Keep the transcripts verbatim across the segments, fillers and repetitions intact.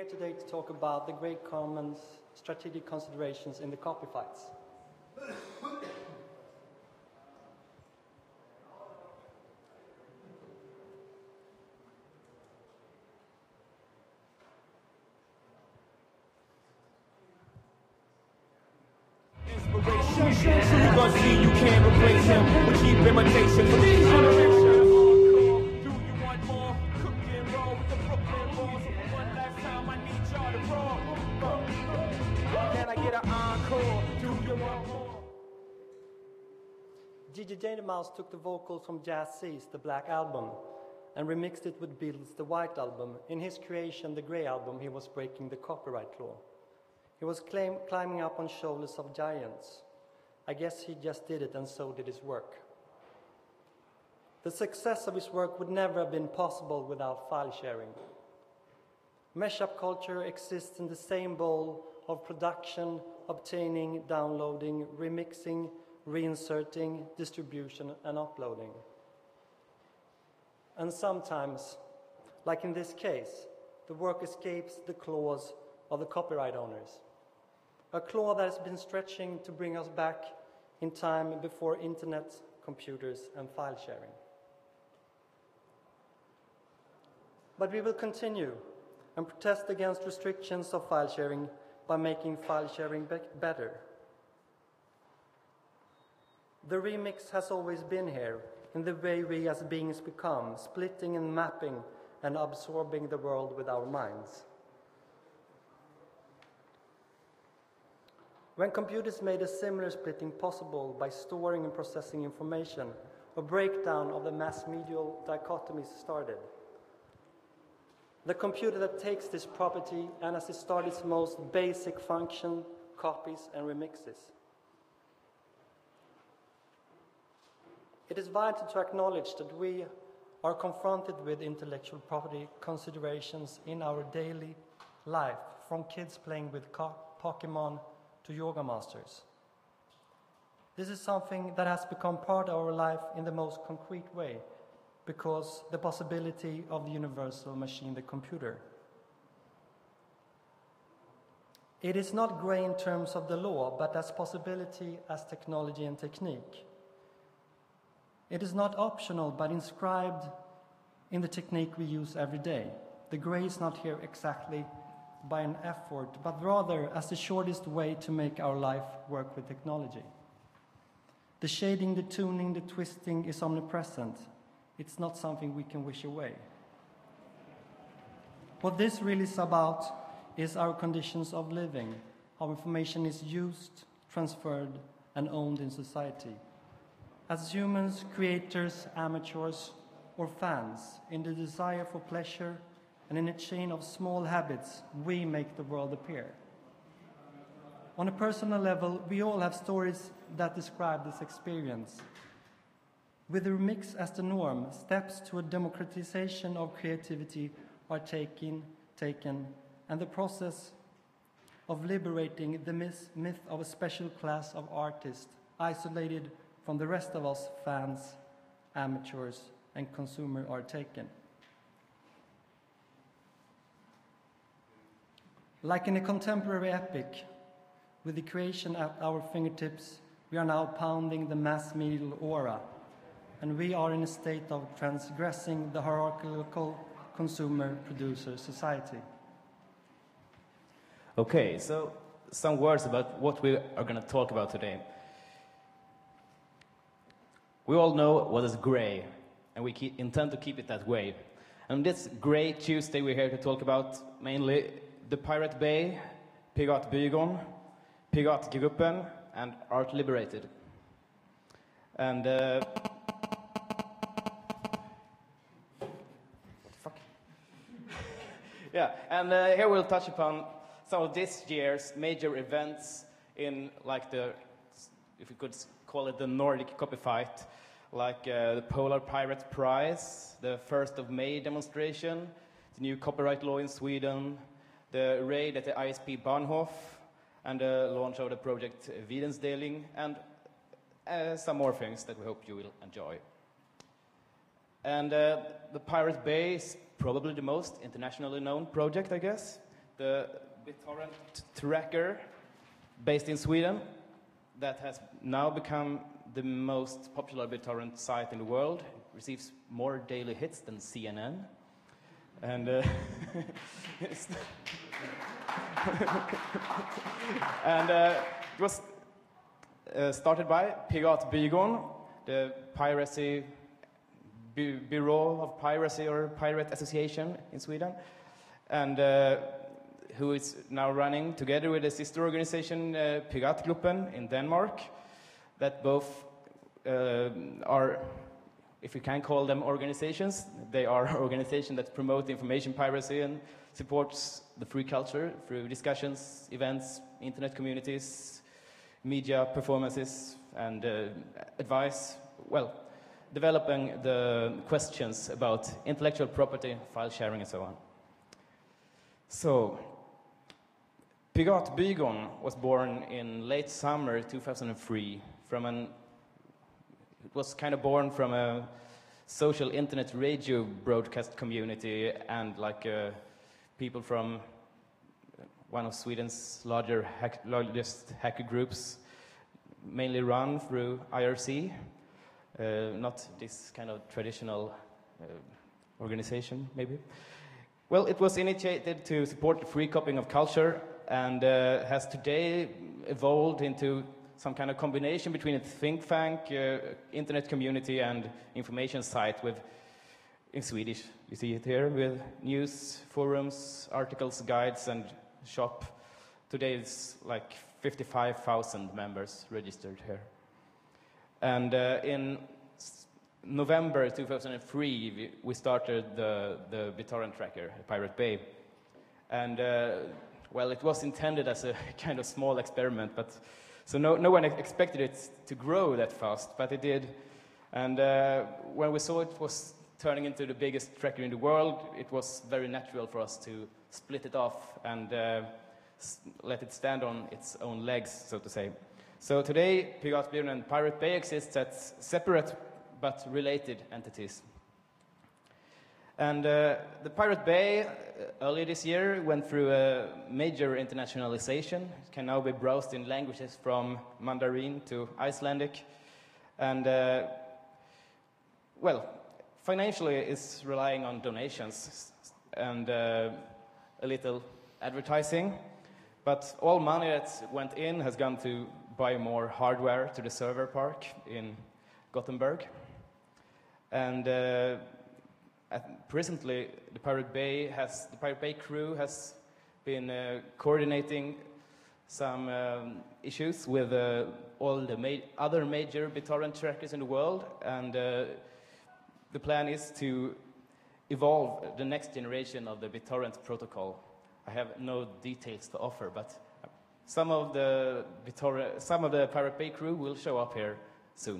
today to talk about the Great Common's strategic considerations in the copy fights. You gon' see you can't replace him. We keep imitation from these generations. Do you want more? Cook and roll with the Brooklyn balls. One last time, I need y'all to roll. Can I get an encore? Do you want more? Gigi Mouse took the vocals from Jazz C's The Black Album and remixed it with Beatles' The White Album. In his creation, The Grey Album, he was breaking the copyright law. He was claim, climbing up on shoulders of giants. I guess he just did it, and so did his work. The success of his work would never have been possible without file sharing. Mashup culture exists in the same bowl of production, obtaining, downloading, remixing, reinserting, distribution, and uploading. And sometimes, like in this case, the work escapes the claws of the copyright owners. A claw that has been stretching to bring us back in time before internet, computers, and file sharing. But we will continue and protest against restrictions of file sharing by making file sharing be- better. The remix has always been here, in the way we as beings become, splitting and mapping and absorbing the world with our minds. When computers made a similar splitting possible by storing and processing information, a breakdown of the mass-medial dichotomies started. The computer that takes this property and as it started its most basic function, copies and remixes. It is vital to acknowledge that we are confronted with intellectual property considerations in our daily life, from kids playing with co- Pokemon to yoga masters. This is something that has become part of our life in the most concrete way, because the possibility of the universal machine, the computer. It is not grey in terms of the law, but as possibility as technology and technique. It is not optional, but inscribed in the technique we use every day. The grey is not here exactly by an effort, but rather as the shortest way to make our life work with technology. The shading, the tuning, the twisting is omnipresent. It's not something we can wish away. What this really is about is our conditions of living, how information is used, transferred, and owned in society. As humans, creators, amateurs, or fans, in the desire for pleasure and in a chain of small habits, we make the world appear. On a personal level, we all have stories that describe this experience. With the remix as the norm, steps to a democratization of creativity are taken, taken, and the process of liberating the myth, myth of a special class of artists, isolated from the rest of us fans, amateurs, and consumers, are taken. Like in a contemporary epic, with the creation at our fingertips, we are now pounding the mass-medial aura, and we are in a state of transgressing the hierarchical consumer-producer society. Okay, so some words about what we are going to talk about today. We all know what is grey, and we keep, intend to keep it that way. And this Grey Tuesday, we're here to talk about mainly the Pirate Bay, Piratbyrån, Piratgruppen, and Art Liberated. And uh, what the fuck? Yeah, and uh, here we'll touch upon some of this year's major events in, like the, if we could call it the Nordic Copy Fight, like uh, the Polar Pirate Prize, the first of May demonstration, the new copyright law in Sweden, the raid at the I S P Bahnhof, and the launch of the project Vidensdeling, and uh, some more things that we hope you will enjoy. And uh, the Pirate Bay is probably the most internationally known project, I guess. the BitTorrent tracker based in Sweden that has now become the most popular BitTorrent site in the world. It receives more daily hits than C N N. And uh, and uh, it was uh, started by Piratbyrån, the piracy bu bureau of piracy or pirate association in Sweden, and uh, who is now running together with a sister organization, uh, Piratgruppen in Denmark, that both uh, are, if you can call them organizations, they are organizations that promote information piracy and supports the free culture through discussions, events, internet communities, media performances, and uh, advice, well, developing the questions about intellectual property, file sharing, and so on. So, Piratbyrån was born in late summer two thousand three from an, it was kind of born from a social internet radio broadcast community, and like uh, people from one of Sweden's larger hack, largest hacker groups, mainly run through I R C, uh, not this kind of traditional uh, organization, maybe. Well, it was initiated to support the free copying of culture, and uh, has today evolved into some kind of combination between a think tank, uh, internet community, and information site with, in Swedish, you see it here, with news, forums, articles, guides, and shop. Today it's like fifty-five thousand members registered here. And uh, in November two thousand three, we started the, the BitTorrent tracker, Pirate Bay. And uh, well, it was intended as a kind of small experiment, but so no, no one expected it to grow that fast, but it did. And uh, when we saw it was turning into the biggest tracker in the world, it was very natural for us to split it off and uh, let it stand on its own legs, so to say. So today, Piratbyrån and Pirate Bay exist as separate but related entities. And uh, the Pirate Bay, uh, earlier this year, went through a major internationalization. It can now be browsed in languages from Mandarin to Icelandic. And, uh, well, financially it's relying on donations and uh, a little advertising. But all money that went in has gone to buy more hardware to the server park in Gothenburg. And uh, At presently, the Pirate Bay has the Pirate Bay crew has been uh, coordinating some um, issues with uh, all the ma other major BitTorrent trackers in the world, and uh, the plan is to evolve the next generation of the BitTorrent protocol. I have no details to offer, but some of the BitTorrent, some of the Pirate Bay crew will show up here soon.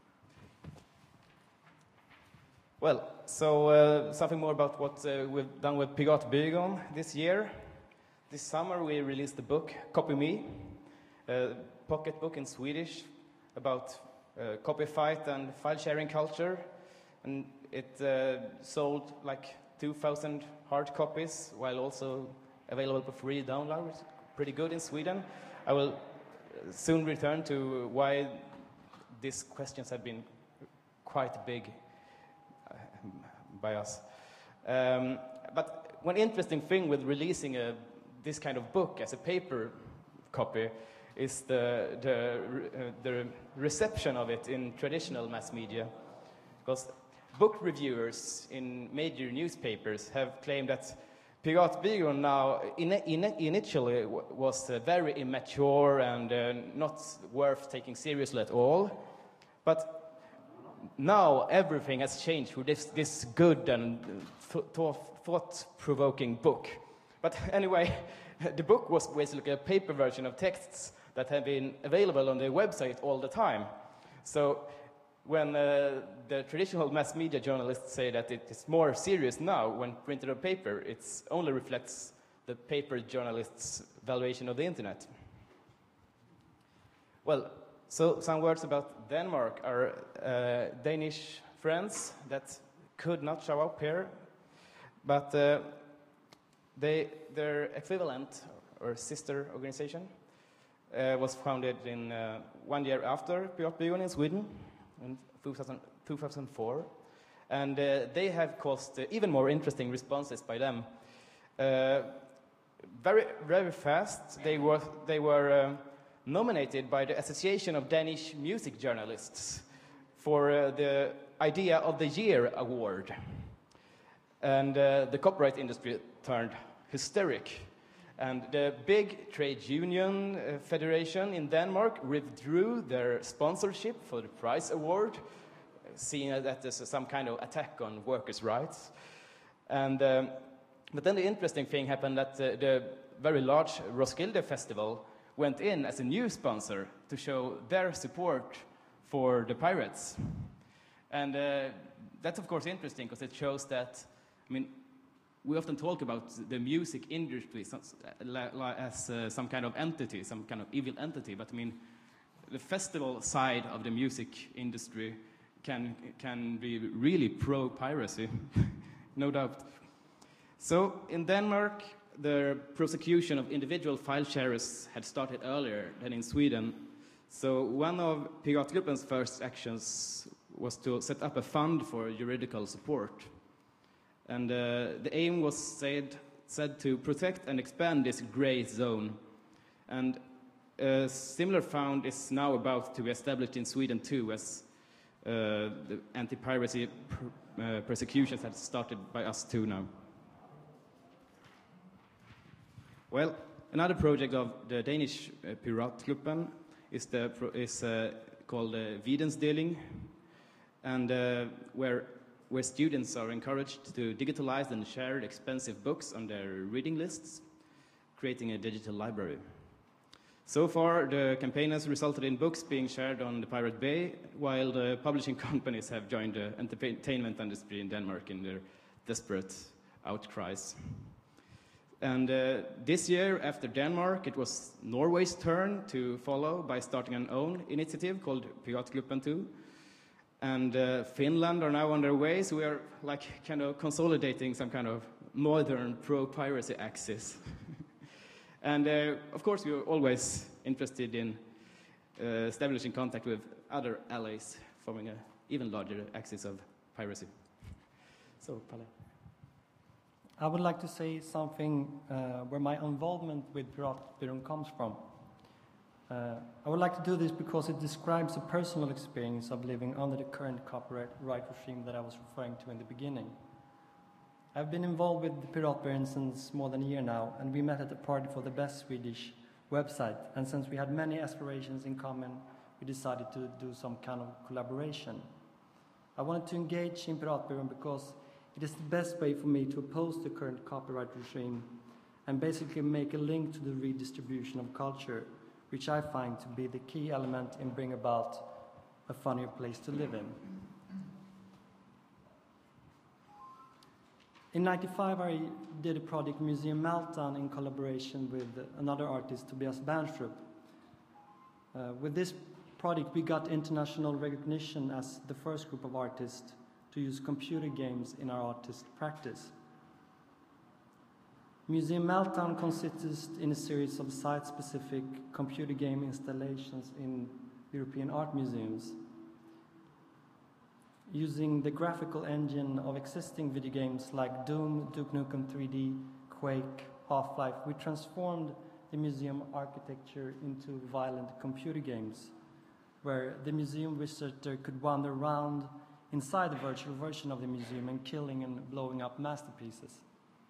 Well, so uh, something more about what uh, we've done with Piratbyrån this year. This summer we released the book Copy Me, a pocket book in Swedish about uh, copy fight and file sharing culture. And it uh, sold like two thousand hard copies, while also available for free download. Pretty good in Sweden. I will soon return to why these questions have been quite big by us. Um, but one interesting thing with releasing a, this kind of book as a paper copy is the, the, uh, the reception of it in traditional mass media. Because book reviewers in major newspapers have claimed that Piratbyrån now in, in, initially w was uh, very immature and uh, not worth taking seriously at all. But now everything has changed with this, this good and thought-provoking book. But anyway, the book was basically a paper version of texts that have been available on the website all the time. So when uh, the traditional mass media journalists say that it is more serious now when printed on paper, it only reflects the paper journalists' valuation of the internet. Well, so some words about Denmark. Our uh, Danish friends that could not show up here, but uh, They, their equivalent or sister organization uh, was founded in uh, one year after Piratbyrån in Sweden in two thousand, two thousand four. And uh, they have caused uh, even more interesting responses by them. Uh, very, very fast, they were, they were uh, nominated by the Association of Danish Music Journalists for uh, the Idea of the Year award. And uh, the copyright industry turned hysteric. And the big trade union uh, federation in Denmark withdrew their sponsorship for the prize award, seeing that as some kind of attack on workers' rights. And, um, but then the interesting thing happened that uh, the very large Roskilde Festival went in as a new sponsor to show their support for the pirates. And uh, that's of course interesting because it shows that, I mean, we often talk about the music industry as uh, some kind of entity, some kind of evil entity, but I mean, the festival side of the music industry can, can be really pro-piracy, no doubt. So in Denmark, the prosecution of individual file sharers had started earlier than in Sweden. So one of Piratgruppen's first actions was to set up a fund for juridical support. And uh, the aim was said, said to protect and expand this gray zone. And a similar fund is now about to be established in Sweden too, as uh, the anti-piracy per, uh, persecutions have started by us too now. Well, another project of the Danish uh, Piratgruppen is, the, is uh, called uh, Vidensdeling, and uh, where, where students are encouraged to digitalize and share expensive books on their reading lists, creating a digital library. So far, the campaign has resulted in books being shared on the Pirate Bay, while the publishing companies have joined the entertainment industry in Denmark in their desperate outcries. And uh, this year, after Denmark, it was Norway's turn to follow by starting an own initiative called Piratgruppen two. And uh, Finland are now on their way, so we are like kind of consolidating some kind of modern pro-piracy axis. And uh, of course, we are always interested in uh, establishing contact with other allies, forming an even larger axis of piracy. So, Palle. I would like to say something uh, where my involvement with Piratbyrån comes from. Uh, I would like to do this because it describes a personal experience of living under the current copyright regime that I was referring to in the beginning. I've been involved with Piratbyrån since more than a year now, and we met at a party for the best Swedish website. And since we had many aspirations in common, we decided to do some kind of collaboration. I wanted to engage in Piratbyrån because it is the best way for me to oppose the current copyright regime and basically make a link to the redistribution of culture, which I find to be the key element in bringing about a funnier place to live in. In ninety-five, I did a project, Museum Meltdown, in collaboration with another artist, Tobias Bernstrup. Uh, with this project, we got international recognition as the first group of artists to use computer games in our artist practice. Museum Meltdown consists in a series of site-specific computer game installations in European art museums. Using the graphical engine of existing video games like Doom, Duke Nukem three D, Quake, Half-Life, we transformed the museum architecture into violent computer games, where the museum visitor could wander around inside the virtual version of the museum and killing and blowing up masterpieces.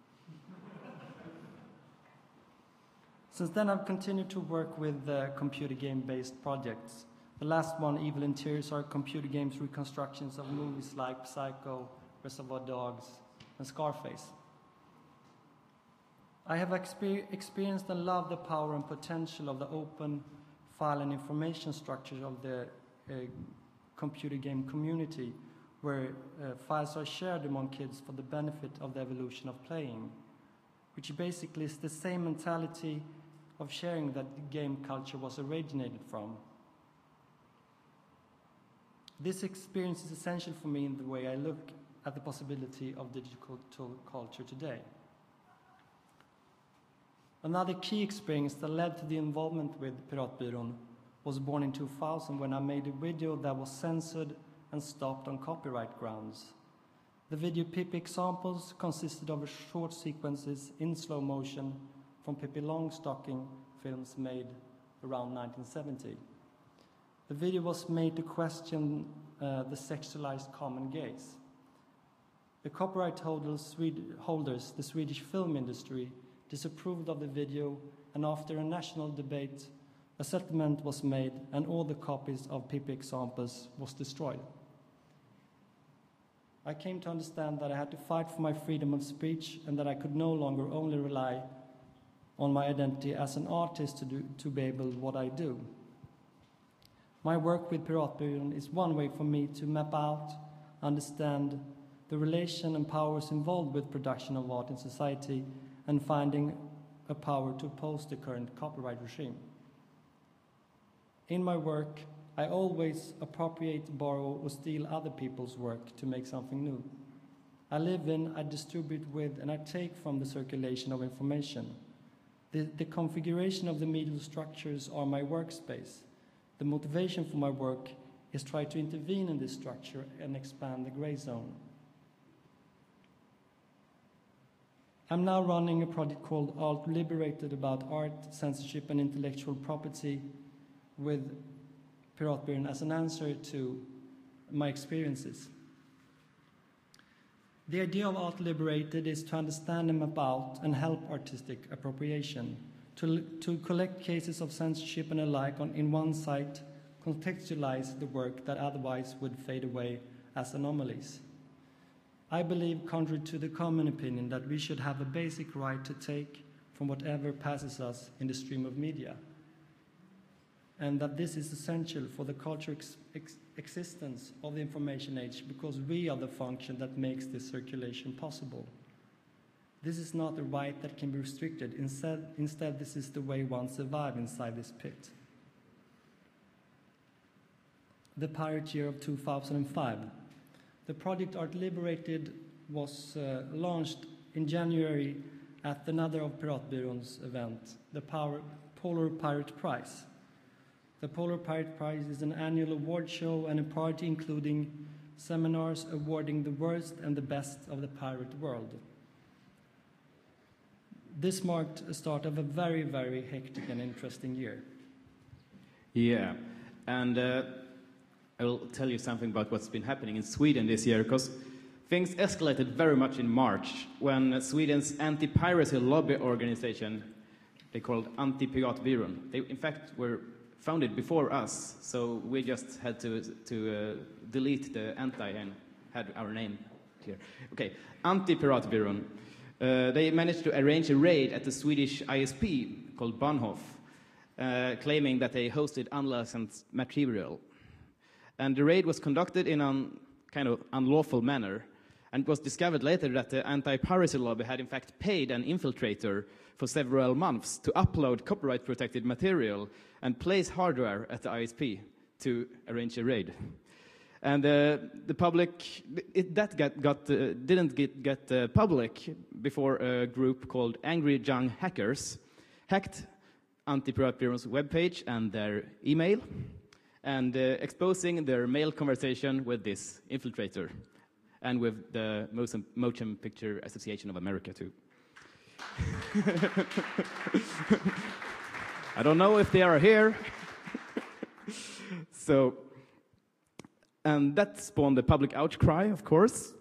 Since then, I've continued to work with uh, computer game-based projects. The last one, Evil Interiors, are computer games reconstructions of movies like Psycho, Reservoir Dogs, and Scarface. I have exper experienced and loved the power and potential of the open file and information structure of the uh, computer game community, where uh, files are shared among kids for the benefit of the evolution of playing, which basically is the same mentality of sharing that the game culture was originated from. This experience is essential for me in the way I look at the possibility of digital culture today. Another key experience that led to the involvement with Piratbyrån was born in two thousand when I made a video that was censored and stopped on copyright grounds. The video Pippi Examples consisted of short sequences in slow motion from Pippi Longstocking films made around nineteen seventy. The video was made to question uh, the sexualized common gaze. The copyright holders, Swed- holders, the Swedish film industry, disapproved of the video, and after a national debate, a settlement was made and all the copies of Pippi Examples was destroyed. I came to understand that I had to fight for my freedom of speech and that I could no longer only rely on my identity as an artist to, do, to be able what I do. My work with Piratbyrån is one way for me to map out, understand the relation and powers involved with production of art in society and finding a power to oppose the current copyright regime. In my work, I always appropriate, borrow, or steal other people's work to make something new. I live in, I distribute with, and I take from the circulation of information. The, the configuration of the medial structures are my workspace. The motivation for my work is try to intervene in this structure and expand the gray zone. I'm now running a project called Alt Liberated about art, censorship, and intellectual property with Piratbyrån as an answer to my experiences. The idea of Alt Liberated is to understand and map out and help artistic appropriation, to, to collect cases of censorship and alike on, in one site, contextualize the work that otherwise would fade away as anomalies. I believe, contrary to the common opinion, that we should have a basic right to take from whatever passes us in the stream of media, and that this is essential for the cultural ex ex existence of the information age because we are the function that makes this circulation possible. This is not a right that can be restricted. Instead, instead this is the way one survives inside this pit. The pirate year of two thousand five. The project Art Liberated was uh, launched in January at another of Piratbyrån's event, the Power, Polar Pirate Prize. The Polar Pirate Prize is an annual award show and a party including seminars awarding the worst and the best of the pirate world. This marked the start of a very, very hectic and interesting year. Yeah, and uh, I will tell you something about what's been happening in Sweden this year, because things escalated very much in March when Sweden's anti-piracy lobby organization, they called Anti-Piratbyrån, they in fact were founded before us, so we just had to, to uh, delete the anti and had our name clear. Okay, Anti-Piratbyrån. Uh, they managed to arrange a raid at the Swedish I S P called Bahnhof, uh, claiming that they hosted unlicensed material. And the raid was conducted in a kind of unlawful manner, and it was discovered later that the anti-piracy lobby had in fact paid an infiltrator for several months to upload copyright-protected material and place hardware at the I S P to arrange a raid. And uh, the public, it, that got, got, uh, didn't get, get uh, public before a group called Angry Young Hackers hacked Anti-Piratbyrån's webpage and their email, and uh, exposing their mail conversation with this infiltrator, and with the Motion, Motion Picture Association of America, too. I don't know if they are here. So, and that spawned a public outcry, of course.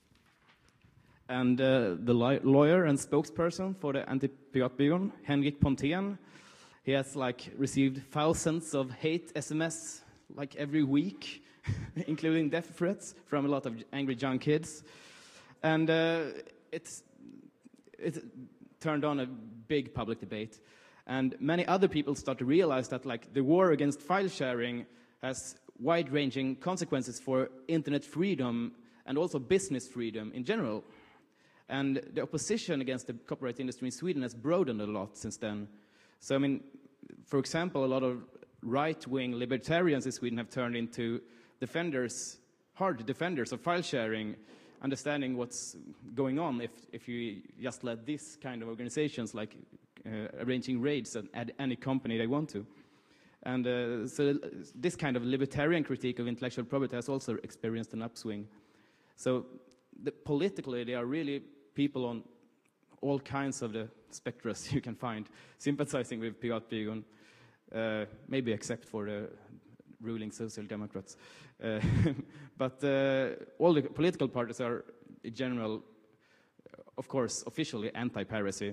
And uh, the lawyer and spokesperson for the Anti-Piratbyrån, Henrik Pontén, he has like received thousands of hate S M S like every week, including death threats from a lot of angry young kids. And uh, it's, it turned on a big public debate. And many other people start to realize that like the war against file sharing has wide-ranging consequences for internet freedom and also business freedom in general. And the opposition against the copyright industry in Sweden has broadened a lot since then. So, I mean, for example, a lot of right-wing libertarians in Sweden have turned into defenders, hard defenders of file sharing, understanding what's going on if, if you just let these kind of organizations like uh, arranging raids at, at any company they want to. And uh, so this kind of libertarian critique of intellectual property has also experienced an upswing. So the, politically, there are really people on all kinds of the spectrum you can find sympathizing with Piratbyrån, uh, maybe except for the ruling Social Democrats. Uh, but uh, all the political parties are, in general, of course, officially anti-piracy.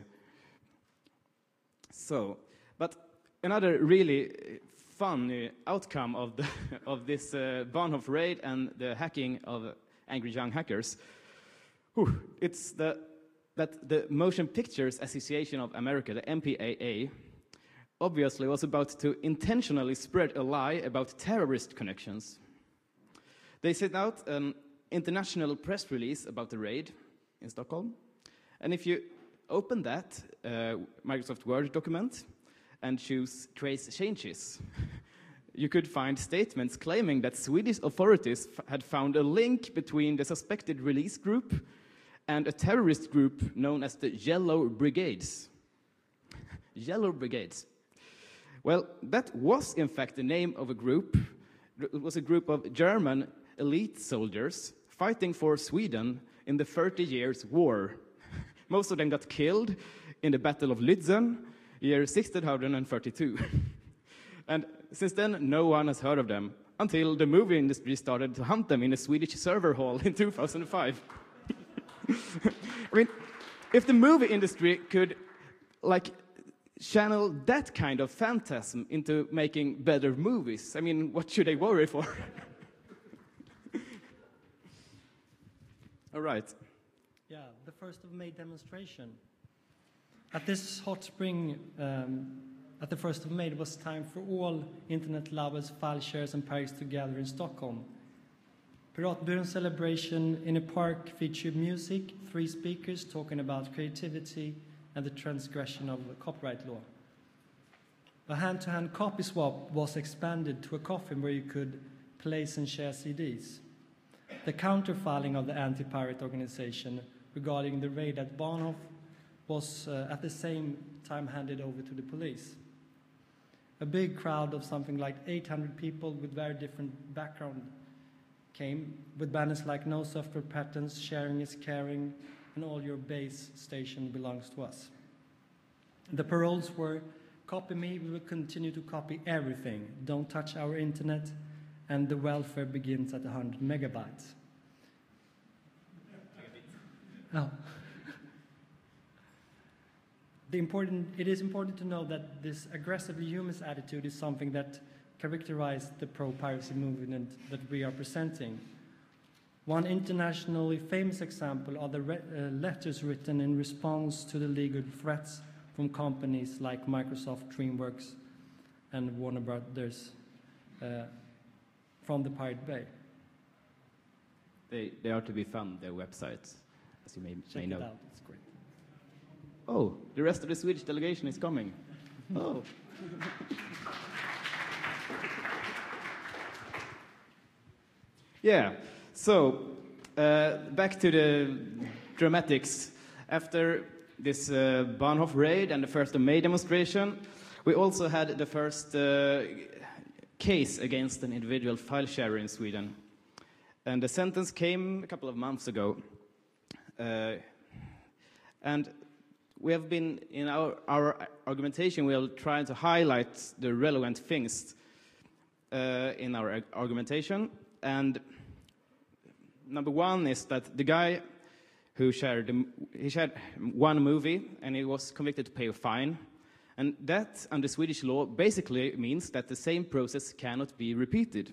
So, but another really fun uh, outcome of, the of this uh, Bahnhof raid and the hacking of Angry Young Hackers, whew, it's the, that the Motion Pictures Association of America, the M P A A, obviously was about to intentionally spread a lie about terrorist connections. They sent out an international press release about the raid in Stockholm. And if you open that uh, Microsoft Word document and choose Trace Changes, you could find statements claiming that Swedish authorities f had found a link between the suspected release group and a terrorist group known as the Yellow Brigades. Yellow Brigades. Well, that was in fact the name of a group. It was a group of German elite soldiers fighting for Sweden in the Thirty Years' War. Most of them got killed in the Battle of Lützen, year sixteen thirty-two. And since then, no one has heard of them, until the movie industry started to hunt them in a Swedish server hall in two thousand five. I mean, if the movie industry could, like, channel that kind of phantasm into making better movies, I mean, what should they worry for? All right. Yeah, the first of May demonstration. At this hot spring, um, at the first of May, it was time for all internet lovers, file shares and pirates to gather in Stockholm. Piratbyrån celebration in a park featured music, three speakers talking about creativity and the transgression of the copyright law. A hand-to-hand copy swap was expanded to a coffin where you could place and share C Ds. The counterfiling of the anti-pirate organization regarding the raid at Bahnhof was uh, at the same time handed over to the police. A big crowd of something like eight hundred people with very different background came with banners like "No software patents, sharing is caring, and all your base station belongs to us." The paroles were, "Copy me, we will continue to copy everything. Don't touch our internet, and the welfare begins at one hundred megabytes. Oh. The important, it is important to know that this aggressively humanist attitude is something that characterized the pro-piracy movement that we are presenting. One internationally famous example are the re uh, letters written in response to the legal threats from companies like Microsoft, DreamWorks, and Warner Brothers uh, from the Pirate Bay. They, they are to be found, their websites, as you may, Check may know. it out, it's great. Oh, the rest of the Swedish delegation is coming. Oh. Yeah, so uh, back to the dramatics. After this uh, Bahnhof raid and the first of May demonstration, we also had the first uh, case against an individual file sharer in Sweden. And the sentence came a couple of months ago. Uh, and we have been, in our, our argumentation, we are trying to highlight the relevant things uh, in our argumentation. And number one is that the guy who shared, he shared one movie and he was convicted to pay a fine. And that, under Swedish law, basically means that the same process cannot be repeated.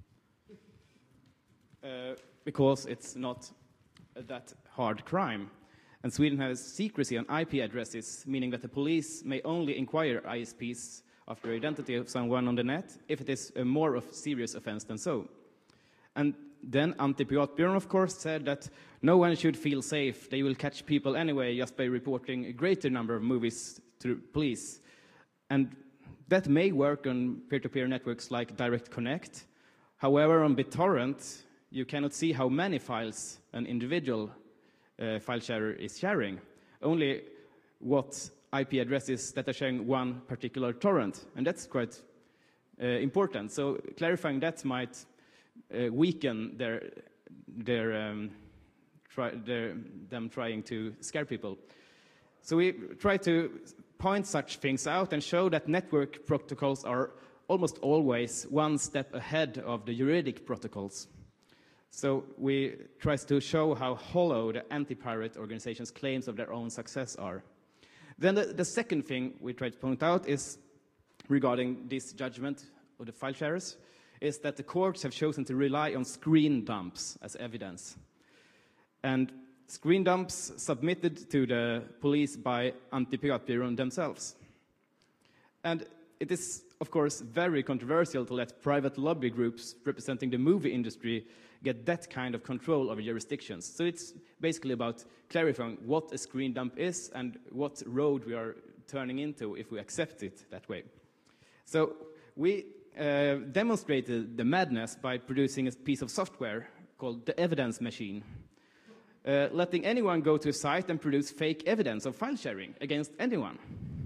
Uh, because it's not that hard crime. And Sweden has secrecy on I P addresses, meaning that the police may only inquire I S Ps after the identity of someone on the net if it is a more of serious offense than so. And then Anti-Piratbyrån, of course, said that no one should feel safe. They will catch people anyway just by reporting a greater number of movies to police. And that may work on peer-to-peer networks like Direct Connect. However, on BitTorrent, you cannot see how many files an individual uh, file sharer is sharing. Only what I P addresses that are sharing one particular torrent, and that's quite uh, important. So clarifying that might uh, weaken their, their, um, try, their, them trying to scare people. So we try to point such things out and show that network protocols are almost always one step ahead of the juridic protocols. So we try to show how hollow the anti-pirate organizations' claims of their own success are. Then the, the second thing we try to point out is regarding this judgment of the file sharers, is that the courts have chosen to rely on screen dumps as evidence. And screen dumps submitted to the police by Anti-Piratbyrån themselves. And it is, of course, very controversial to let private lobby groups representing the movie industry get that kind of control over jurisdictions. So it's basically about clarifying what a screen dump is and what road we are turning into if we accept it that way. So we uh, demonstrated the madness by producing a piece of software called the Evidence Machine, uh, letting anyone go to a site and produce fake evidence of file sharing against anyone.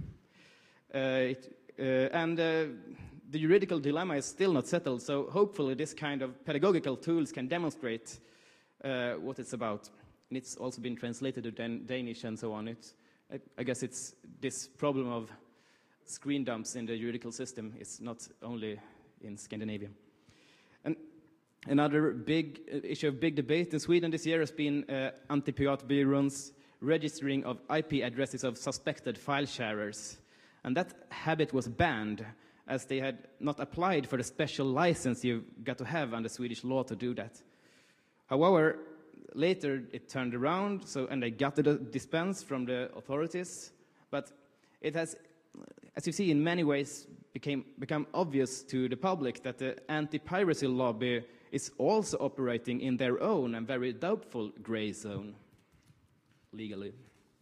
Uh, it, Uh, and uh, the juridical dilemma is still not settled, so hopefully this kind of pedagogical tools can demonstrate uh, what it's about. And it's also been translated to Dan Danish and so on. It's, I, I guess it's this problem of screen dumps in the juridical system is not only in Scandinavia. And another big uh, issue of big debate in Sweden this year has been uh, Anti-Piratbyrån's registering of I P addresses of suspected file sharers. And that habit was banned, as they had not applied for the special license you got to have under Swedish law to do that. However, later it turned around, so, and they got the dispense from the authorities. But it has, as you see, in many ways became, become obvious to the public that the anti-piracy lobby is also operating in their own and very doubtful gray zone, legally.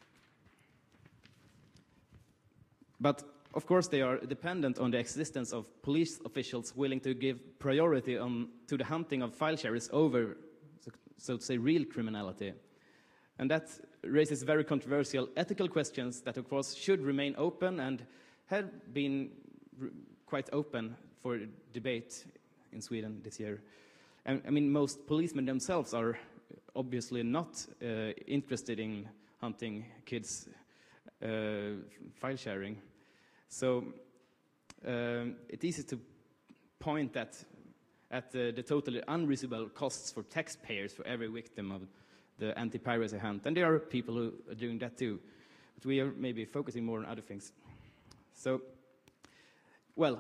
But, of course, they are dependent on the existence of police officials willing to give priority on, to the hunting of file sharers over, so, so to say, real criminality. And that raises very controversial ethical questions that, of course, should remain open and have been quite open for debate in Sweden this year. And, I mean, most policemen themselves are obviously not uh, interested in hunting kids' Uh, file sharing. So um, it's easy to point at, at the, the totally unreasonable costs for taxpayers for every victim of the anti-piracy hunt. And there are people who are doing that too. But we are maybe focusing more on other things. So, well,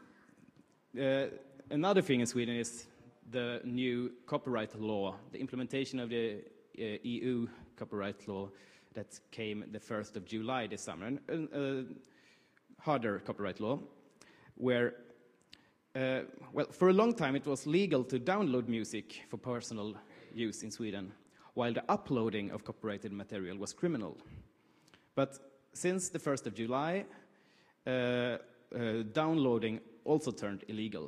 uh, another thing in Sweden is the new copyright law, the implementation of the uh, E U copyright law that came the first of July this summer, a uh, harder copyright law, where, uh, well, for a long time it was legal to download music for personal use in Sweden, while the uploading of copyrighted material was criminal. But since the first of July, uh, uh, downloading also turned illegal.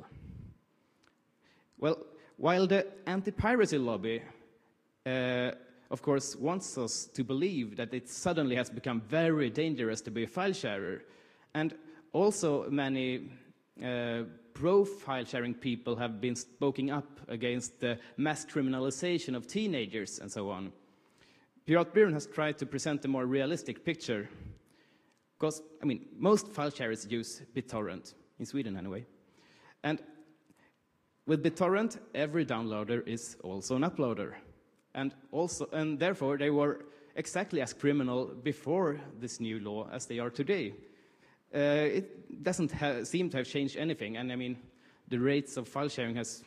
Well, while the anti-piracy lobby uh, of course, wants us to believe that it suddenly has become very dangerous to be a file sharer. And also many uh, pro-file sharing people have been speaking up against the mass criminalization of teenagers and so on. Piratbyrån has tried to present a more realistic picture. Because, I mean, most file sharers use BitTorrent, in Sweden anyway. And with BitTorrent, every downloader is also an uploader. And also, and therefore, they were exactly as criminal before this new law as they are today. Uh, it doesn't ha seem to have changed anything, and I mean, the rates of file sharing has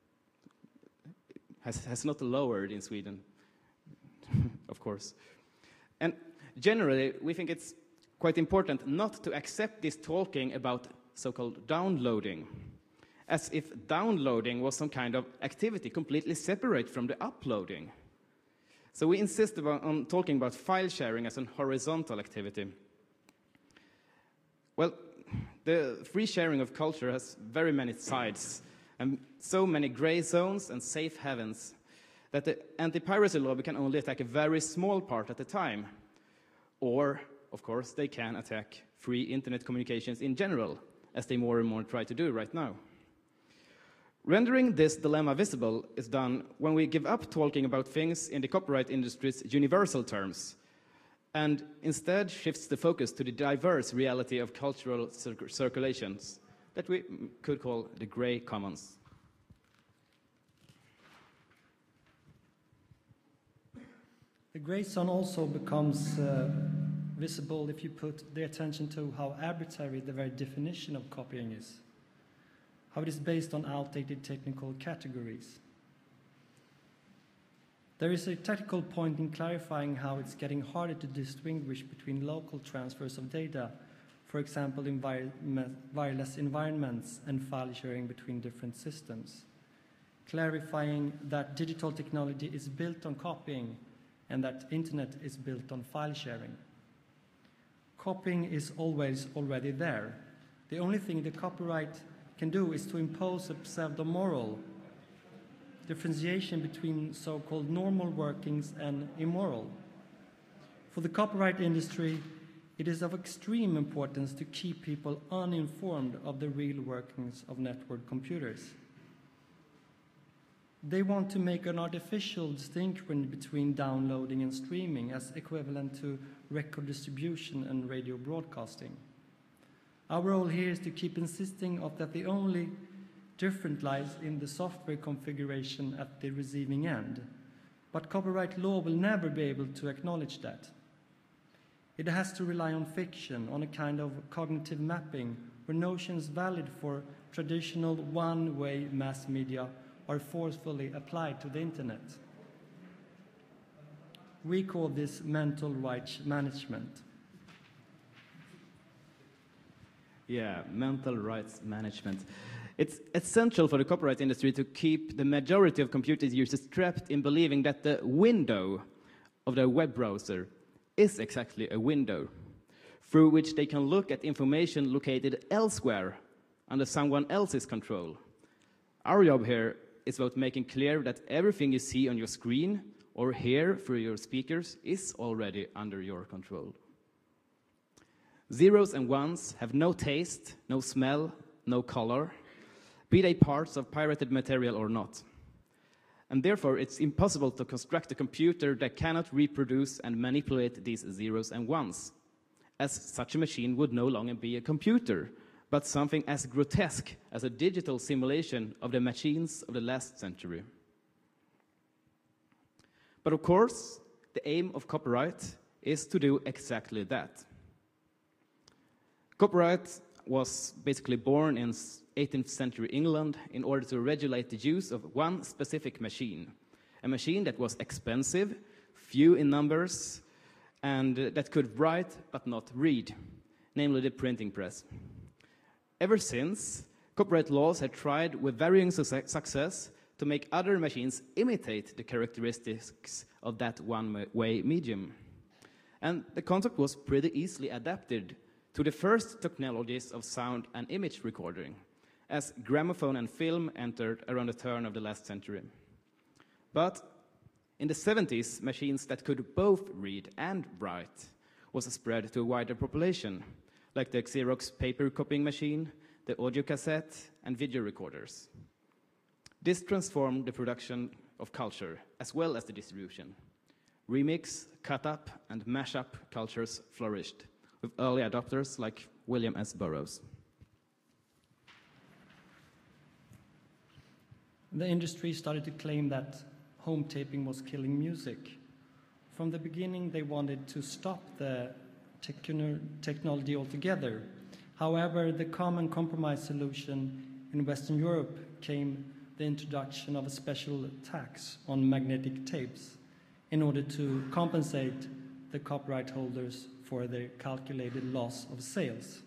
has, has not lowered in Sweden, of course. And generally, we think it's quite important not to accept this talking about so-called downloading, as if downloading was some kind of activity completely separate from the uploading. So we insist about, on talking about file sharing as a horizontal activity. Well, the free sharing of culture has very many sides and so many gray zones and safe havens that the anti-piracy lobby can only attack a very small part at a time, or of course, they can attack free internet communications in general, as they more and more try to do right now. Rendering this dilemma visible is done when we give up talking about things in the copyright industry's universal terms, and instead shifts the focus to the diverse reality of cultural cir- circulations that we could call the gray commons. The gray zone also becomes uh, visible if you put the attention to how arbitrary the very definition of copying is, how it is based on outdated technical categories. There is a tactical point in clarifying how it's getting harder to distinguish between local transfers of data, for example, in wireless environments, and file sharing between different systems. Clarifying that digital technology is built on copying and that internet is built on file sharing. Copying is always already there. The only thing the copyright can do is to impose a pseudo-moral differentiation between so-called normal workings and immoral. For the copyright industry, it is of extreme importance to keep people uninformed of the real workings of network computers. They want to make an artificial distinction between downloading and streaming as equivalent to record distribution and radio broadcasting. Our role here is to keep insisting of that the only difference lies in the software configuration at the receiving end. But copyright law will never be able to acknowledge that. It has to rely on fiction, on a kind of cognitive mapping, where notions valid for traditional one-way mass media are forcefully applied to the internet. We call this mental rights management. Yeah, mental rights management. It's essential for the copyright industry to keep the majority of computer users trapped in believing that the window of their web browser is exactly a window through which they can look at information located elsewhere under someone else's control. Our job here is about making clear that everything you see on your screen or hear through your speakers is already under your control. Zeros and ones have no taste, no smell, no color, be they parts of pirated material or not. And therefore, it's impossible to construct a computer that cannot reproduce and manipulate these zeros and ones, as such a machine would no longer be a computer, but something as grotesque as a digital simulation of the machines of the last century. But of course, the aim of copyright is to do exactly that. Copyright was basically born in eighteenth century England in order to regulate the use of one specific machine, a machine that was expensive, few in numbers, and that could write but not read, namely the printing press. Ever since, copyright laws have tried with varying su- success to make other machines imitate the characteristics of that one-way medium. And the concept was pretty easily adapted to the first technologies of sound and image recording, as gramophone and film entered around the turn of the last century. But in the seventies, machines that could both read and write was spread to a wider population, like the Xerox paper copying machine, the audio cassette, and video recorders. This transformed the production of culture, as well as the distribution. Remix, cut-up, and mash-up cultures flourished, with early adopters like William S. Burroughs. The industry started to claim that home taping was killing music. From the beginning, they wanted to stop the techno- technology altogether. However, the common compromise solution in Western Europe came the introduction of a special tax on magnetic tapes in order to compensate the copyright holders for their calculated loss of sales.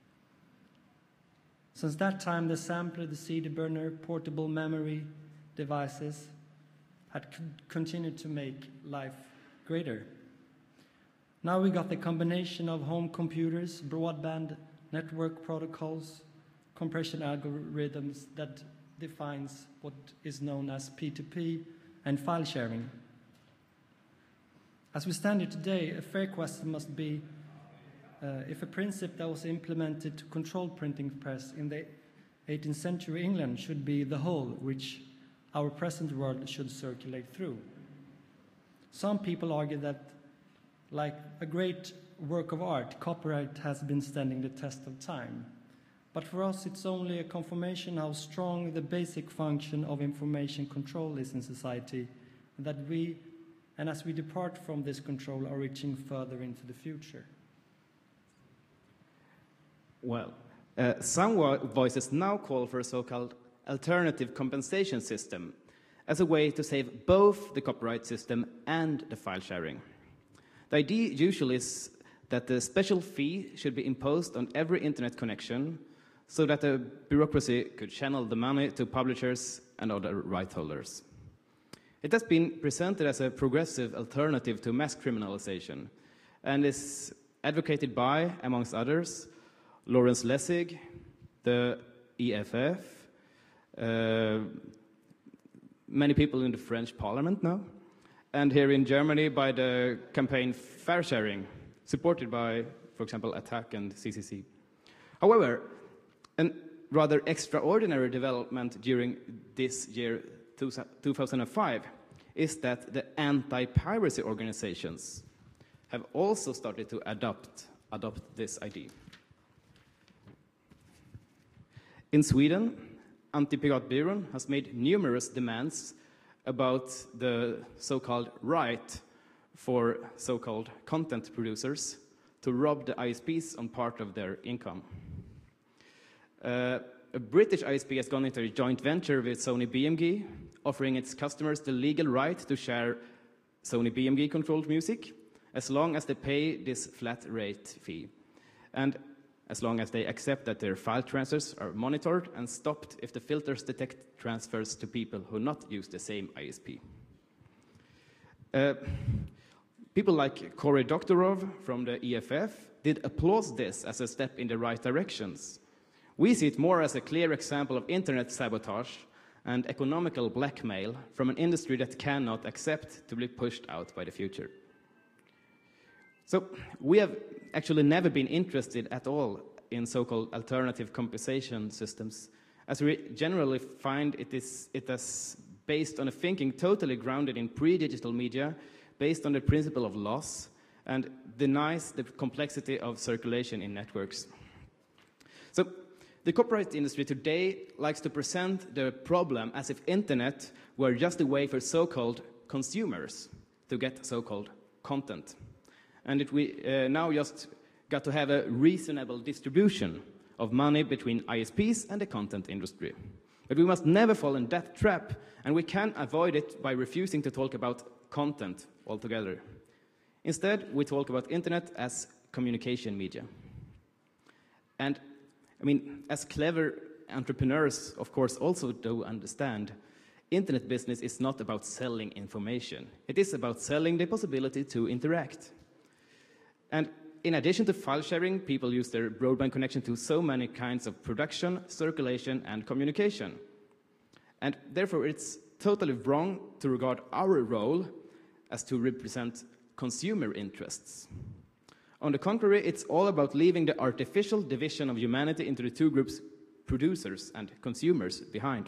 Since that time, the sampler, the C D burner, portable memory devices had c- continued to make life greater. Now we got the combination of home computers, broadband, network protocols, compression algorithms that defines what is known as P two P and file sharing. As we stand here today, a fair question must be, uh, if a principle that was implemented to control printing press in the eighteenth century England should be the whole which our present world should circulate through. Some people argue that, like a great work of art, copyright has been standing the test of time. But for us, it's only a confirmation how strong the basic function of information control is in society, and that we, and as we depart from this control, are reaching further into the future. Well, uh, some voices now call for a so-called alternative compensation system as a way to save both the copyright system and the file sharing. The idea usually is that the special fee should be imposed on every internet connection so that the bureaucracy could channel the money to publishers and other right holders. It has been presented as a progressive alternative to mass criminalization and is advocated by, amongst others, Lawrence Lessig, the E F F, uh, many people in the French parliament now, and here in Germany by the campaign Fair Sharing, supported by, for example, Attac and C C C. However, a rather extraordinary development during this year, two thousand five, is that the anti-piracy organizations have also started to adopt, adopt this idea. In Sweden, Anti-Piratbyrån has made numerous demands about the so-called right for so-called content producers to rob the I S Ps on part of their income. Uh, a British I S P has gone into a joint venture with Sony B M G, offering its customers the legal right to share Sony B M G-controlled music, as long as they pay this flat rate fee, and as long as they accept that their file transfers are monitored and stopped if the filters detect transfers to people who not use the same I S P. Uh, people like Cory Doctorow from the E F F did applaud this as a step in the right directions. We see it more as a clear example of internet sabotage and economical blackmail from an industry that cannot accept to be pushed out by the future. So we have actually never been interested at all in so-called alternative compensation systems, as we generally find it is it is based on a thinking totally grounded in pre-digital media, based on the principle of loss, and denies the complexity of circulation in networks. So the copyright industry today likes to present the problem as if internet were just a way for so-called consumers to get so-called content. And if we uh, now just got to have a reasonable distribution of money between I S Ps and the content industry. But we must never fall in that trap, and we can avoid it by refusing to talk about content altogether. Instead, we talk about internet as communication media. And, I mean, as clever entrepreneurs, of course, also do understand, internet business is not about selling information. It is about selling the possibility to interact. And in addition to file sharing, people use their broadband connection to so many kinds of production, circulation, and communication. And therefore, it's totally wrong to regard our role as to represent consumer interests. On the contrary, it's all about leaving the artificial division of humanity into the two groups, producers and consumers, behind.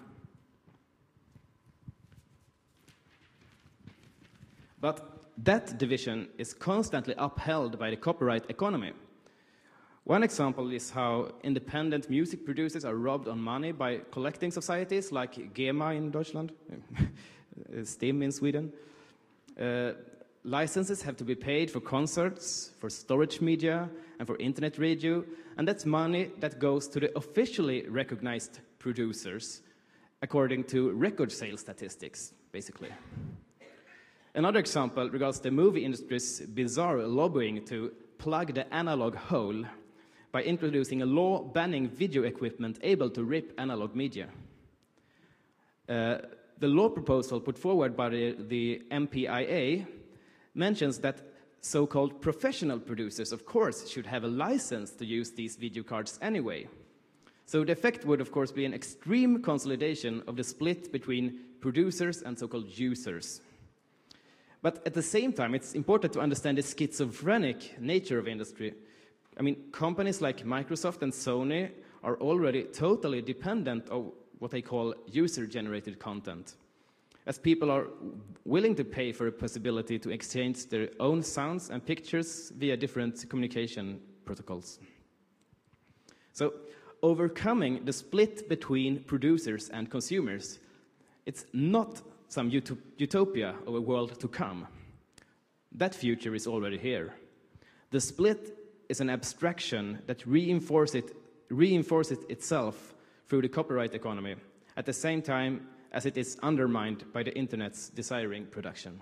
But that division is constantly upheld by the copyright economy. One example is how independent music producers are robbed on money by collecting societies like GEMA in Deutschland, STIM in Sweden. Uh, licenses have to be paid for concerts, for storage media, and for internet radio, and that's money that goes to the officially recognized producers, according to record sales statistics, basically. Another example regards the movie industry's bizarre lobbying to plug the analog hole by introducing a law banning video equipment able to rip analog media. Uh, the law proposal put forward by the, the M P I A mentions that so-called professional producers, of course, should have a license to use these video cards anyway. So the effect would, of course, be an extreme consolidation of the split between producers and so-called users. But at the same time, it's important to understand the schizophrenic nature of industry. I mean, companies like Microsoft and Sony are already totally dependent on what they call user-generated content, as people are willing to pay for a possibility to exchange their own sounds and pictures via different communication protocols. So, overcoming the split between producers and consumers, it's not some ut- utopia of a world to come. That future is already here. The split is an abstraction that reinforces it, reinforces itself through the copyright economy, at the same time as it is undermined by the internet's desiring production.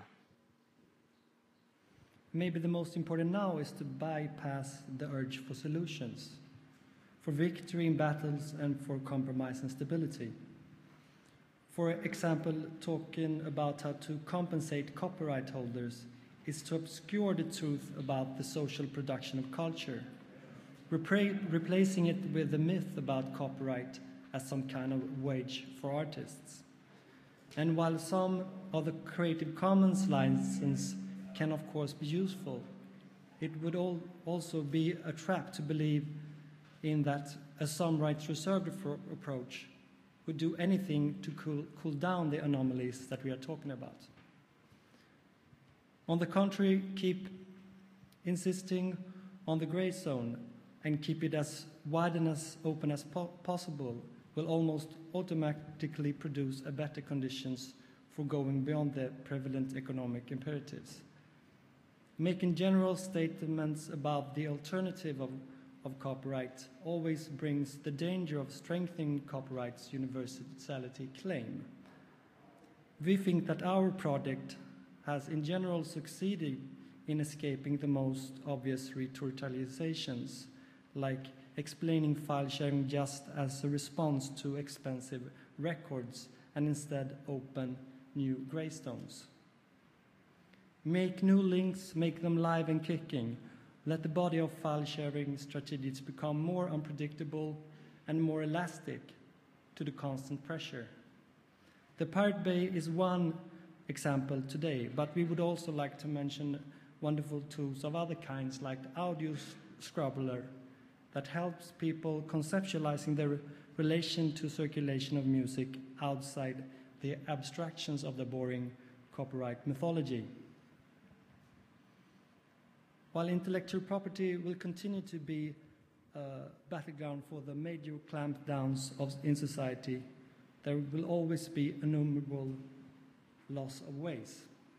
Maybe the most important now is to bypass the urge for solutions, for victory in battles and for compromise and stability. For example, talking about how to compensate copyright holders is to obscure the truth about the social production of culture, repra- replacing it with the myth about copyright as some kind of wage for artists. And while some of the Creative Commons license can of course be useful, it would all also be a trap to believe in that a some rights reserved approach would do anything to cool, cool down the anomalies that we are talking about. On the contrary, keep insisting on the gray zone and keep it as wide and as open as po- possible will almost automatically produce a better conditions for going beyond the prevalent economic imperatives. Making general statements about the alternative of, of copyright always brings the danger of strengthening copyright's universality claim. We think that our project has in general succeeded in escaping the most obvious ritualizations, like explaining file sharing just as a response to expensive records and instead open new greystones. Make new links, make them live and kicking. Let the body of file sharing strategies become more unpredictable and more elastic to the constant pressure. The Pirate Bay is one example today, but we would also like to mention wonderful tools of other kinds like Audio Scrubbler that helps people conceptualizing their relation to circulation of music outside the abstractions of the boring copyright mythology. While intellectual property will continue to be a battleground for the major clampdowns of, in society, there will always be innumerable loss of ways.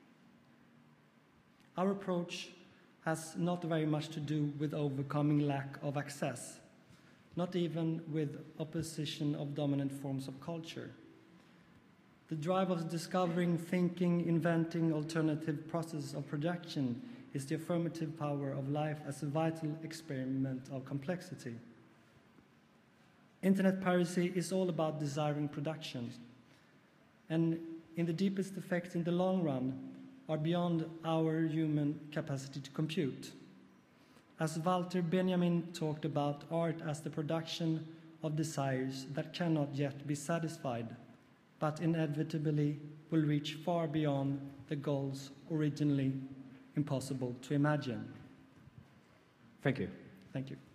Our approach has not very much to do with overcoming lack of access, not even with opposition of dominant forms of culture. The drive of discovering, thinking, inventing alternative processes of production is the affirmative power of life as a vital experiment of complexity. Internet piracy is all about desiring production, and in the deepest effects in the long run are beyond our human capacity to compute. As Walter Benjamin talked about art as the production of desires that cannot yet be satisfied, but inevitably will reach far beyond the goals originally impossible to imagine. Thank you. Thank you.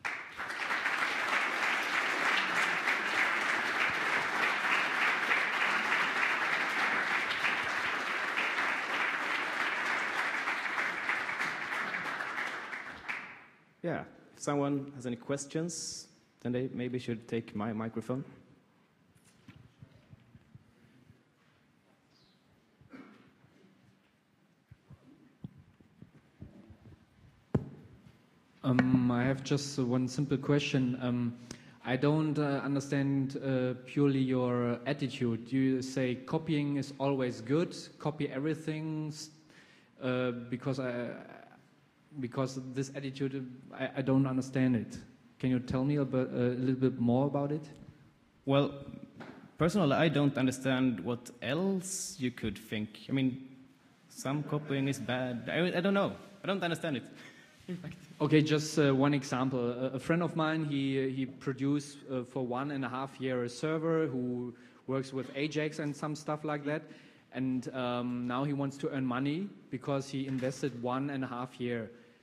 Yeah, if someone has any questions, then they maybe should take my microphone. Um, I have just uh, one simple question. Um, I don't uh, understand uh, purely your attitude. You say copying is always good, copy everything, uh, because I, because this attitude, I, I don't understand it. Can you tell me a, bit, a little bit more about it? Well, personally, I don't understand what else you could think. I mean, some copying is bad. I, I don't know. I don't understand it. Okay, just uh, one example. A, a friend of mine, he he produced uh, for one and a half year a server who works with Ajax and some stuff like that, and um, now he wants to earn money because he invested one and a half year.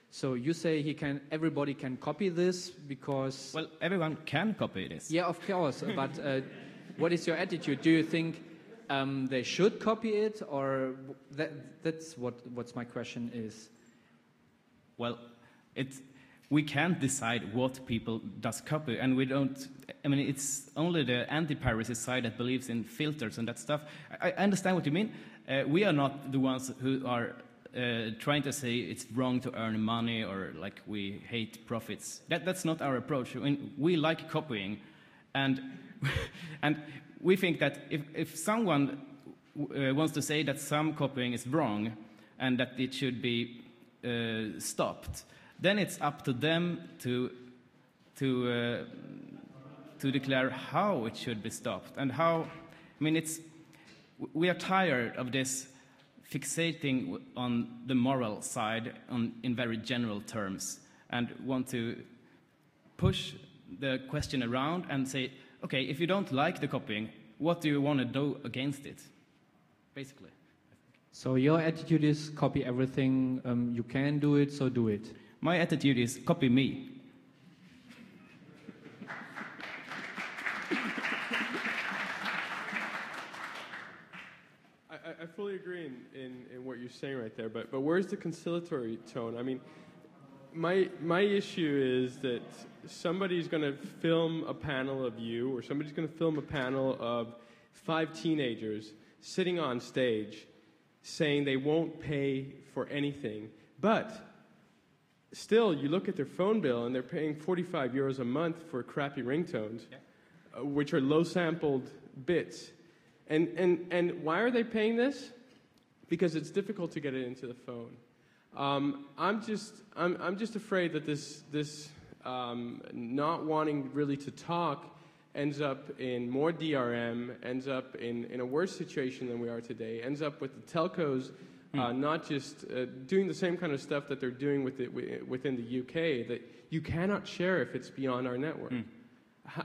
So you say he can, everybody can copy this because... Well, everyone can copy this. Yeah, of course. But uh, what is your attitude? Do you think um, they should copy it, or that, that's what what's my question is? Well, it's, we can't decide what people does copy, and we don't. I mean, it's only the anti-piracy side that believes in filters and that stuff. I, I understand what you mean. Uh, we are not the ones who are uh, trying to say it's wrong to earn money or like we hate profits. That, that's not our approach. I mean, we like copying, and and we think that if, if someone uh, wants to say that some copying is wrong and that it should be uh, stopped, then it's up to them to to uh, to declare how it should be stopped and how. I mean, it's we are tired of this fixating on the moral side on, in very general terms, and want to push the question around and say, okay, if you don't like the copying, what do you want to do against it, basically. So your attitude is copy everything, um, you can do it, so do it. My attitude is copy me. I, I fully agree in, in, in what you're saying right there, but, but where's the conciliatory tone? I mean, my, my issue is that somebody's going to film a panel of you, or somebody's going to film a panel of five teenagers sitting on stage saying they won't pay for anything, but still you look at their phone bill and they're paying forty-five euros a month for crappy ringtones, yeah. uh, which are low-sampled bits. And, and, and why are they paying this? Because it's difficult to get it into the phone. Um, I'm just I'm I'm just afraid that this this um, not wanting really to talk ends up in more D R M, ends up in, in a worse situation than we are today, ends up with the telcos uh, mm. not just uh, doing the same kind of stuff that they're doing with it within the U K, that you cannot share if it's beyond our network. Mm. How,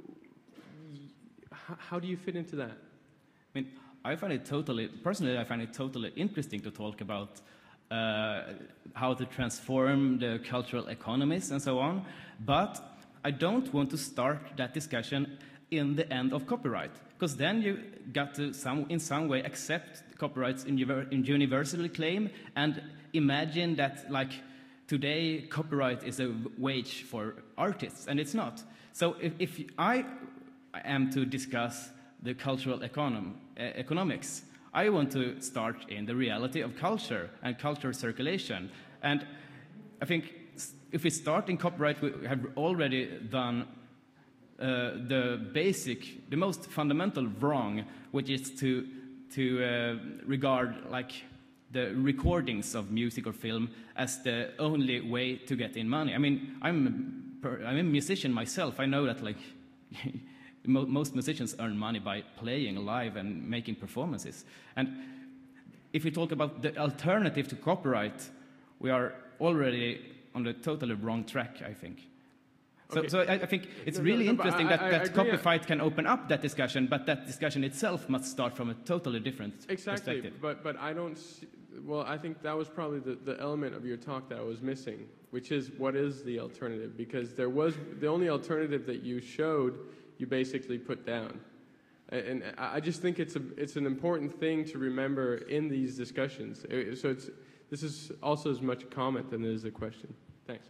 how do you fit into that? I mean, I find it totally, personally, I find it totally interesting to talk about uh, how to transform the cultural economies and so on, but I don't want to start that discussion in the end of copyright, because then you got to, some, in some way, accept copyrights in, in universal claim and imagine that, like, today copyright is a wage for artists, and it's not. So if, if I am to discuss the cultural econom, uh, economics, I want to start in the reality of culture and culture circulation. And I think if we start in copyright, we have already done uh, the basic, the most fundamental wrong, which is to, to uh, regard like the recordings of music or film as the only way to get in money. I mean, I'm, I'm a musician myself. I know that like most musicians earn money by playing live and making performances. And if we talk about the alternative to copyright, we are already on the totally wrong track, I think. So, okay. so I, I think it's really no, no, no, interesting I, that, I, that I Copyfight can open up that discussion, but that discussion itself must start from a totally different exactly, perspective. But, but I don't see, well, I think that was probably the, the element of your talk that I was missing, which is what is the alternative? Because there was, the only alternative that you showed, you basically put down. And I just think it's, a, it's an important thing to remember in these discussions. So it's, this is also as much a comment than it is a question. Thanks.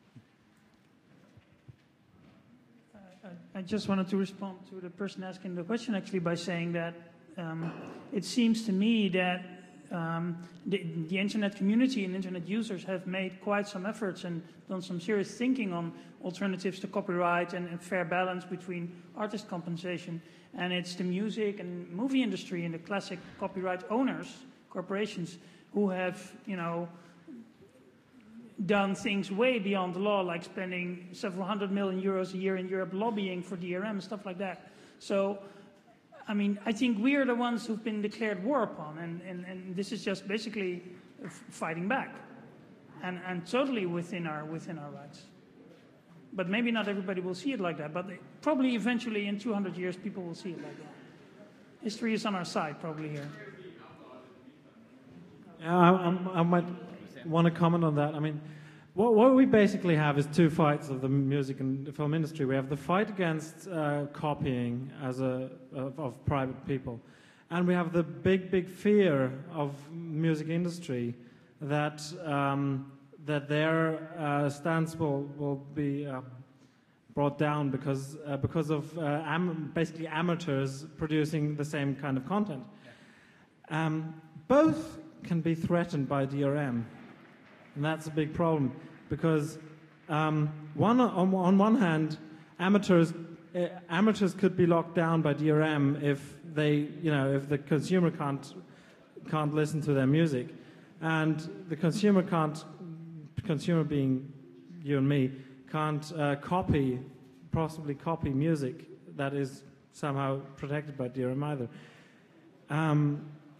Uh, I just wanted to respond to the person asking the question actually by saying that um, it seems to me that um, the, the internet community and internet users have made quite some efforts and done some serious thinking on alternatives to copyright and, and fair balance between artist compensation. And it's the music and movie industry and the classic copyright owners, corporations, who have, you know, done things way beyond the law, like spending several hundred million euros a year in Europe lobbying for D R M and stuff like that. So, I mean, I think we are the ones who've been declared war upon, and, and, and this is just basically fighting back, and, and totally within our, within our rights. But maybe not everybody will see it like that, but probably eventually in two hundred years people will see it like that. History is on our side probably here. Yeah, I, I, I might want to comment on that. I mean, what, what we basically have is two fights of the music and the film industry. We have the fight against uh, copying as a of, of private people, and we have the big, big fear of music industry that um, that their uh, stance will will be uh, brought down because uh, because of uh, am basically amateurs producing the same kind of content. Yeah. Um, both can be threatened by D R M, and that's a big problem because um, one on, on one hand, amateurs uh, amateurs could be locked down by D R M if they you know if the consumer can't can't listen to their music, and the consumer can't consumer being you and me can't uh, copy possibly copy music that is somehow protected by D R M either. Um,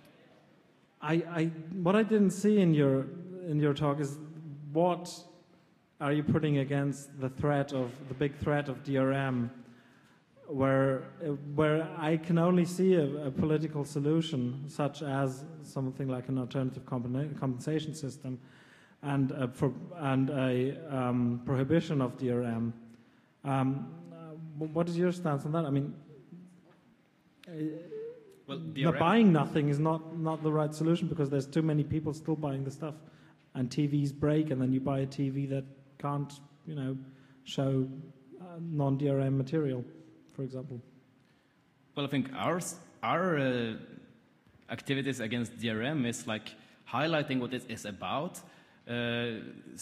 I, I, what I didn't see in your in your talk is what are you putting against the threat of the big threat of D R M, where where I can only see a, a political solution such as something like an alternative compensation system, and a, for, and a um, prohibition of D R M. Um, what is your stance on that? I mean. Uh, Well, no, buying nothing is not, not the right solution because there's too many people still buying the stuff, and T Vs break, and then you buy a T V that can't, you know, show uh, non-D R M material, for example. Well, I think our our uh, activities against D R M is like highlighting what it is about, uh,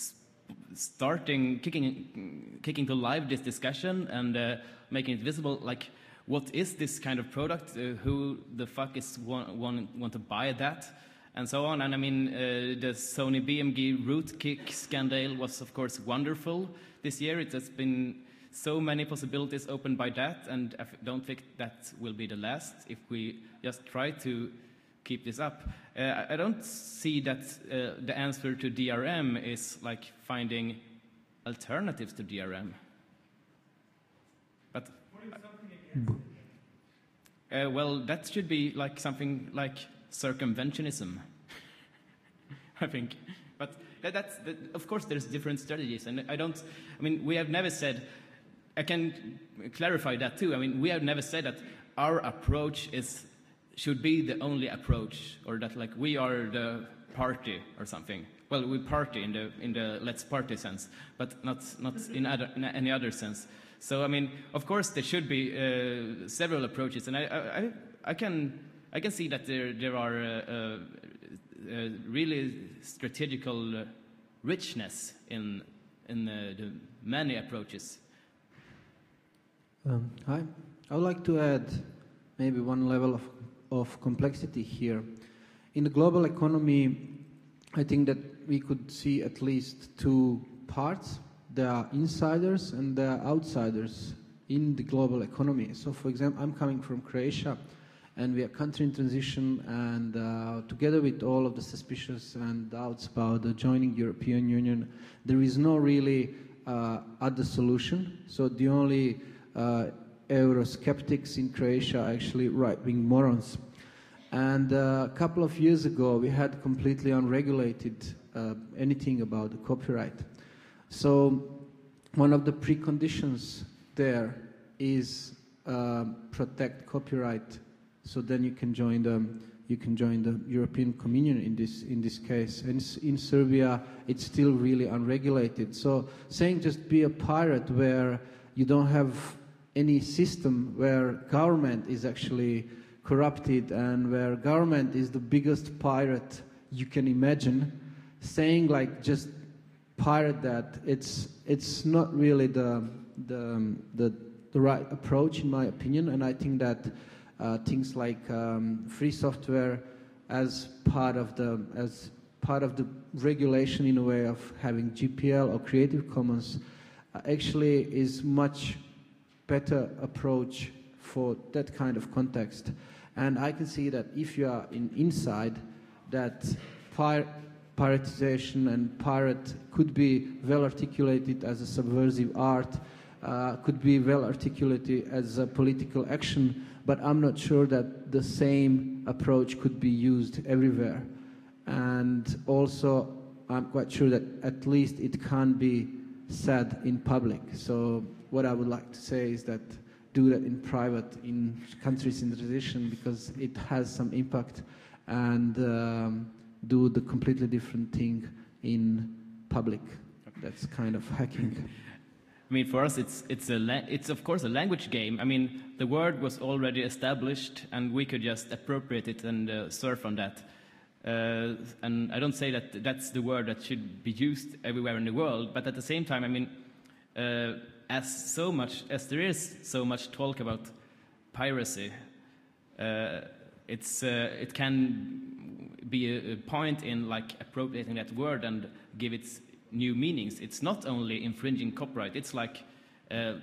starting kicking kicking to live this discussion and uh, making it visible, like. What is this kind of product? Uh, who the fuck is want, want, want to buy that? And so on. And I mean, uh, the Sony B M G Rootkit scandal was, of course, wonderful this year. It has been so many possibilities opened by that, and I don't think that will be the last if we just try to keep this up. Uh, I don't see that uh, the answer to D R M is like finding alternatives to D R M. But. Uh, well, that should be like something like circumventionism, I think. But that, that's, that, of course, there's different strategies, and I don't. I mean, we have never said. I can clarify that too. I mean, we have never said that our approach is should be the only approach, or that like we are the party or something. Well, we party in the in the let's party sense, but not not in other in any other sense. So I mean, of course, there should be uh, several approaches, and I, I, I can I can see that there there are uh, uh, uh, really strategical uh, richness in in uh, the many approaches. Um, hi, I would like to add maybe one level of of complexity here. In the global economy, I think that we could see at least two parts. There are insiders and there are outsiders in the global economy. So, for example, I'm coming from Croatia, and we are a country in transition, and uh, together with all of the suspicions and doubts about uh, joining European Union, there is no really uh, other solution. So the only uh, Eurosceptics in Croatia are actually right-wing morons. And uh, a couple of years ago, we had completely unregulated uh, anything about the copyright. So one of the preconditions there is uh, protect copyright. So then you can join the you can join the European Communion in this in this case. And in Serbia, it's still really unregulated. So saying just be a pirate where you don't have any system where government is actually corrupted and where government is the biggest pirate you can imagine, saying like just pirate that, it's it's not really the the the, the right approach in my opinion. And I think that uh, things like um, free software as part of the as part of the regulation in a way of having G P L or Creative Commons uh, actually is much better approach for that kind of context. And I can see that if you are in inside, that pir piratization and pirate could be well articulated as a subversive art, uh, could be well articulated as a political action, but I'm not sure that the same approach could be used everywhere. And also, I'm quite sure that at least it can't be said in public. So what I would like to say is that do that in private, in countries in transition, because it has some impact, and um, do the completely different thing in public. That's kind of hacking. I mean, for us, it's it's a la- it's of course a language game. I mean, the word was already established, and we could just appropriate it and uh, surf on that. Uh, and I don't say that that's the word that should be used everywhere in the world, but at the same time, I mean, uh, as so much as there is so much talk about piracy, uh, it's uh, it can be a, a point in like appropriating that word and give it new meanings. It's not only infringing copyright; it's like uh,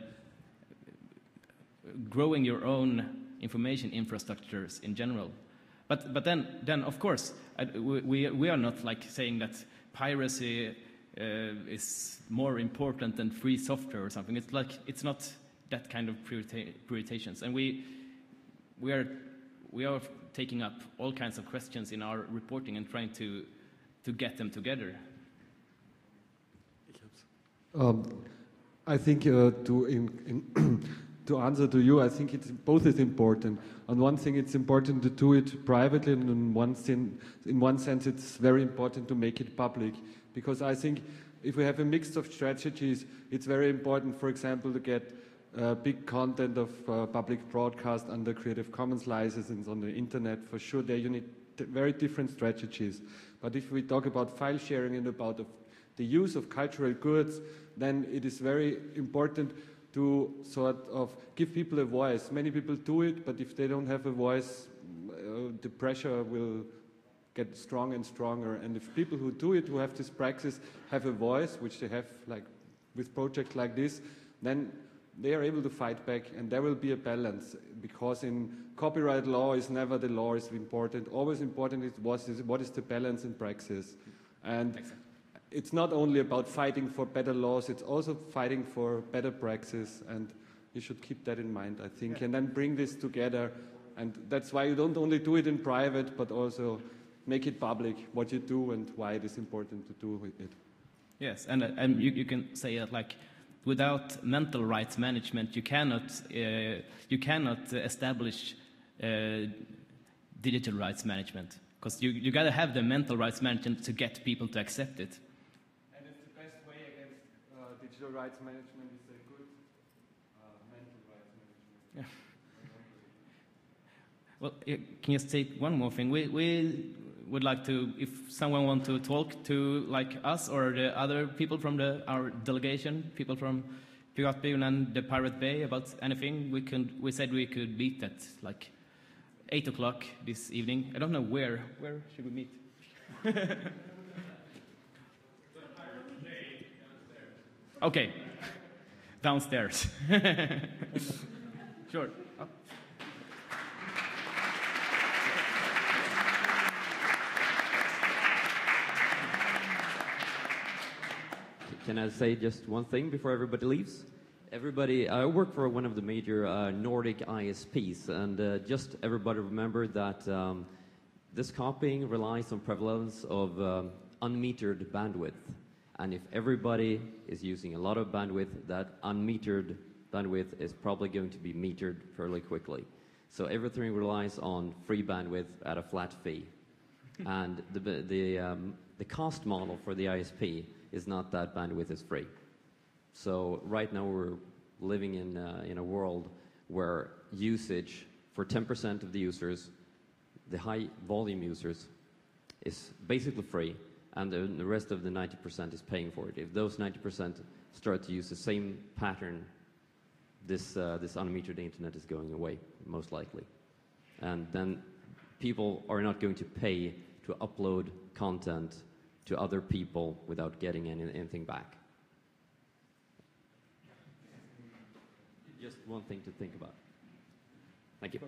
growing your own information infrastructures in general. But but then then of course I, we we are not like saying that piracy uh, is more important than free software or something. It's like it's not that kind of priorita- prioritations, and we we are we are taking up all kinds of questions in our reporting and trying to to get them together. Um, I think uh, to in, in to answer to you, I think it's both is important. On one thing, it's important to do it privately, and in one sin, in one sense, it's very important to make it public. Because I think if we have a mix of strategies, it's very important, for example, to get uh, big content of uh, public broadcast under Creative Commons licenses on the internet. For sure, there you need t- very different strategies. But if we talk about file sharing and about of the use of cultural goods, then it is very important to sort of give people a voice. Many people do it, but if they don't have a voice, uh, the pressure will get strong and stronger. And if people who do it, who have this practice, have a voice, which they have like with projects like this, then they are able to fight back, and there will be a balance. Because in copyright law is never the law is important. Always important is what is, what is the balance in praxis. And exactly. It's not only about fighting for better laws, it's also fighting for better praxis, and you should keep that in mind, I think, yeah. And then bring this together. And that's why you don't only do it in private, but also make it public, what you do and why it is important to do it. Yes, and, uh, and you, you can say that like, without mental rights management, you cannot, uh, you cannot establish uh, digital rights management, because you, you got to have the mental rights management to get people to accept it. Digital rights management is a good uh, mental rights management. Yeah. Well, can you state one more thing? We we would like to, if someone wants to talk to like us or the other people from the our delegation, people from Piratbyn and the Pirate Bay about anything, we can. We said we could meet at like eight o'clock this evening. I don't know where. Where should we meet? Okay, downstairs. Sure. Oh. Can I say just one thing before everybody leaves? Everybody, I work for one of the major uh, Nordic I S Ps, and uh, just everybody remember that um, this copying relies on prevalence of um, unmetered bandwidth. And if everybody is using a lot of bandwidth, that unmetered bandwidth is probably going to be metered fairly quickly. So everything relies on free bandwidth at a flat fee. And the, the, um, the cost model for the I S P is not that bandwidth is free. So right now we're living in, uh, in a world where usage for ten percent of the users, the high volume users, is basically free. And the, the rest of the ninety percent is paying for it. If those ninety percent start to use the same pattern, this, uh, this unmetered internet is going away, most likely. And then people are not going to pay to upload content to other people without getting any, anything back. Just one thing to think about. Thank you.